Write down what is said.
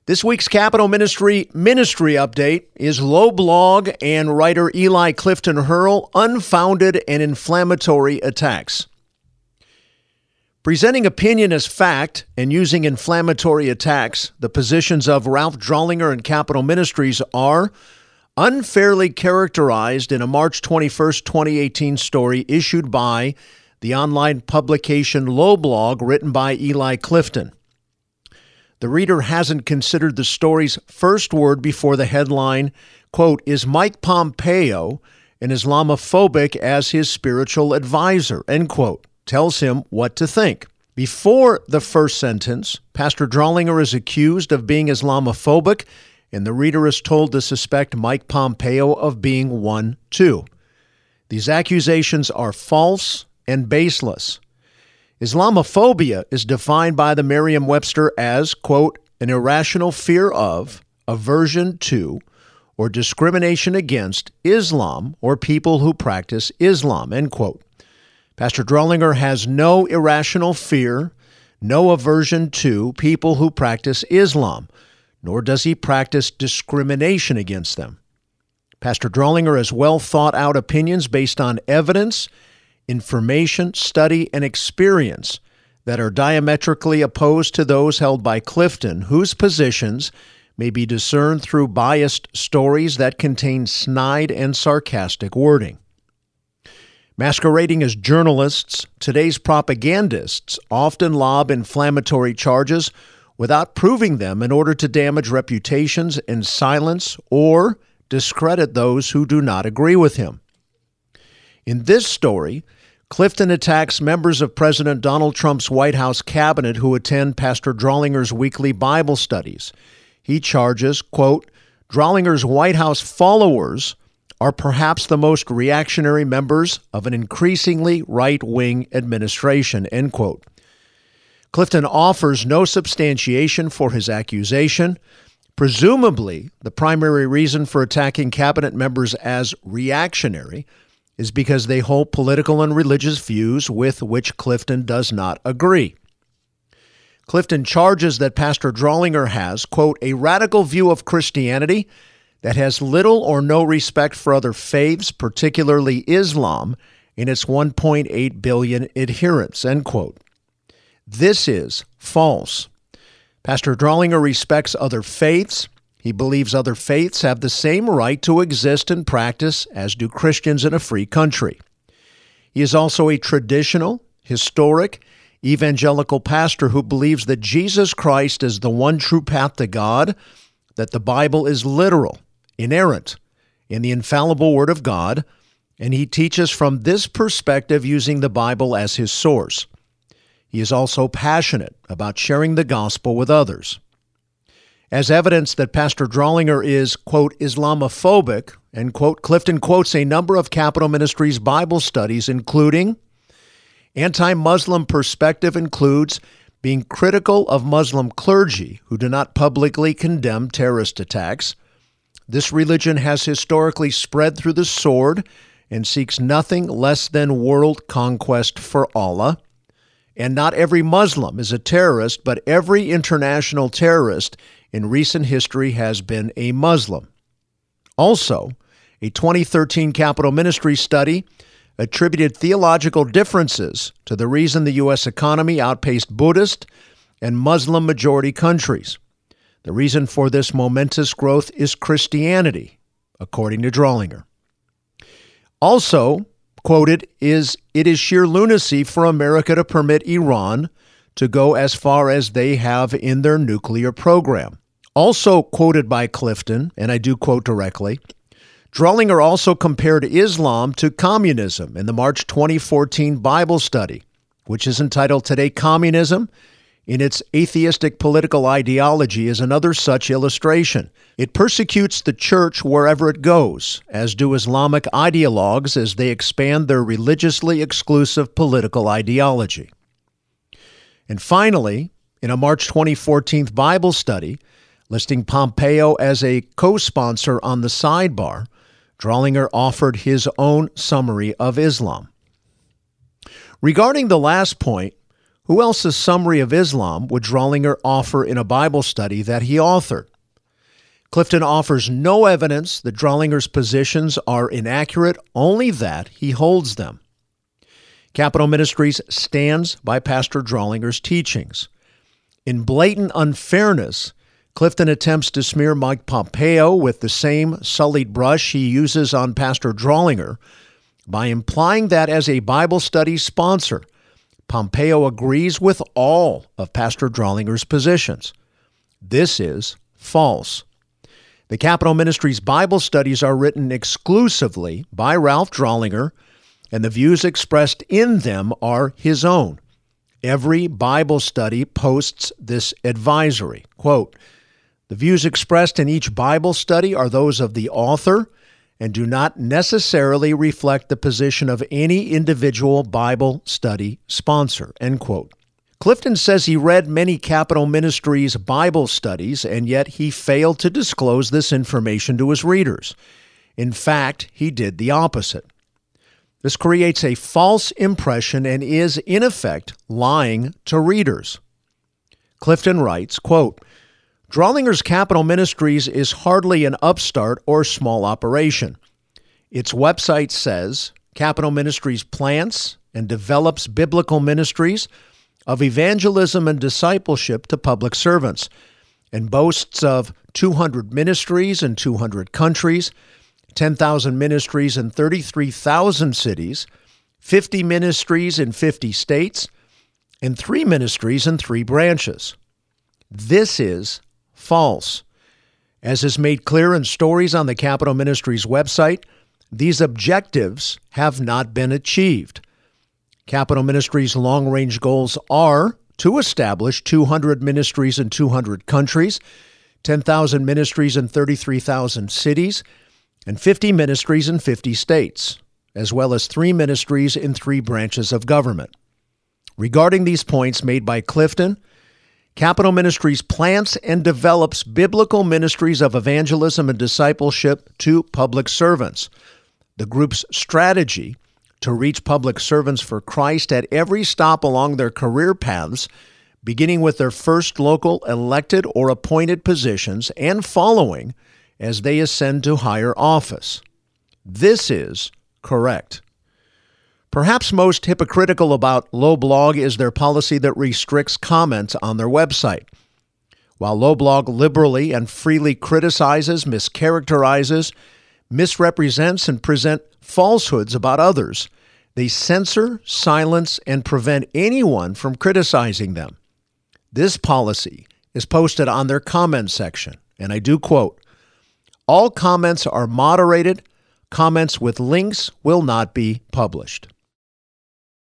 This week's Capital Ministry update is Low Blog and writer Eli Clifton Hurl, Unfounded and Inflammatory Attacks. Presenting opinion as fact and using inflammatory attacks, the positions of Ralph Drollinger and Capital Ministries are unfairly characterized in a March 21st, 2018 story issued by the online publication Low Blog, written by Eli Clifton. The reader hasn't considered the story's first word before the headline, quote, "Is Mike Pompeo an Islamophobic as his spiritual advisor?" End quote, tells him what to think. Before the first sentence, Pastor Drollinger is accused of being Islamophobic, and the reader is told to suspect Mike Pompeo of being one too. These accusations are false and baseless. Islamophobia is defined by the Merriam-Webster as, quote, an irrational fear of, aversion to, or discrimination against Islam or people who practice Islam, end quote. Pastor Drollinger has no irrational fear, no aversion to people who practice Islam, nor does he practice discrimination against them. Pastor Drollinger has well thought out opinions based on evidence, information, study, and experience that are diametrically opposed to those held by Clifton, whose positions may be discerned through biased stories that contain snide and sarcastic wording. Masquerading as journalists, today's propagandists often lob inflammatory charges without proving them in order to damage reputations and silence or discredit those who do not agree with him. In this story, Clifton attacks members of President Donald Trump's White House cabinet who attend Pastor Drollinger's weekly Bible studies. He charges, quote, Drollinger's White House followers are perhaps the most reactionary members of an increasingly right-wing administration, end quote. Clifton offers no substantiation for his accusation. Presumably, the primary reason for attacking cabinet members as reactionary is because they hold political and religious views with which Clifton does not agree. Clifton charges that Pastor Drollinger has, quote, a radical view of Christianity that has little or no respect for other faiths, particularly Islam, in its 1.8 billion adherents, end quote. This is false. Pastor Drollinger respects other faiths. He believes other faiths have the same right to exist and practice as do Christians in a free country. He is also a traditional, historic, evangelical pastor who believes that Jesus Christ is the one true path to God, that the Bible is literal, inerrant, and the infallible Word of God, and he teaches from this perspective using the Bible as his source. He is also passionate about sharing the gospel with others. As evidence that Pastor Drollinger is, quote, Islamophobic, end quote, Clifton quotes a number of Capital Ministries Bible studies, including anti-Muslim perspective includes being critical of Muslim clergy who do not publicly condemn terrorist attacks. This religion has historically spread through the sword and seeks nothing less than world conquest for Allah. And not every Muslim is a terrorist, but every international terrorist in recent history has been a Muslim. Also, a 2013 Capital Ministry study attributed theological differences to the reason the U.S. economy outpaced Buddhist and Muslim-majority countries. The reason for this momentous growth is Christianity, according to Drollinger. Also, quoted, it is sheer lunacy for America to permit Iran to go as far as they have in their nuclear program. Also quoted by Clifton, and I do quote directly, Drollinger also compared Islam to communism in the March 2014 Bible study, which is entitled Today Communism in its atheistic political ideology is another such illustration. It persecutes the church wherever it goes, as do Islamic ideologues as they expand their religiously exclusive political ideology. And finally, in a March 2014 Bible study, listing Pompeo as a co-sponsor on the sidebar, Drollinger offered his own summary of Islam. Regarding the last point, Who else's summary of Islam would Drawlinger offer in a Bible study that he authored? Clifton offers no evidence that Drawlinger's positions are inaccurate, only that he holds them. Capitol Ministries stands by Pastor Drawlinger's teachings. In blatant unfairness, Clifton attempts to smear Mike Pompeo with the same sullied brush he uses on Pastor Drawlinger by implying that as a Bible study sponsor, Pompeo agrees with all of Pastor Drawlinger's positions. This is false. The Capitol Ministries Bible studies are written exclusively by Ralph Drawlinger, and the views expressed in them are his own. Every Bible study posts this advisory. Quote, "The views expressed in each Bible study are those of the author and do not necessarily reflect the position of any individual Bible study sponsor." End quote. Clifton says he read many Capitol Ministries Bible studies, and yet he failed to disclose this information to his readers. In fact, he did the opposite. This creates a false impression and is, in effect, lying to readers. Clifton writes, quote, "Drawlinger's Capitol Ministries is hardly an upstart or small operation. Its website says Capitol Ministries plants and develops biblical ministries of evangelism and discipleship to public servants, and boasts of 200 ministries in 200 countries, 10,000 ministries in 33,000 cities, 50 ministries in 50 states, and 3 ministries in 3 branches. This is false. As is made clear in stories on the Capitol Ministries website, these objectives have not been achieved. Capitol Ministries' long-range goals are to establish 200 ministries in 200 countries, 10,000 ministries in 33,000 cities, and 50 ministries in 50 states, as well as 3 ministries in 3 branches of government. Regarding these points made by Clifton, Capitol Ministries plants and develops biblical ministries of evangelism and discipleship to public servants. The group's strategy to reach public servants for Christ at every stop along their career paths, beginning with their first local elected or appointed positions and following as they ascend to higher office. This is correct. Perhaps most hypocritical about LoBlog is their policy that restricts comments on their website. While LoBlog liberally and freely criticizes, mischaracterizes, misrepresents, and present falsehoods about others, they censor, silence, and prevent anyone from criticizing them. This policy is posted on their comments section, and I do quote, "All comments are moderated. Comments with links will not be published."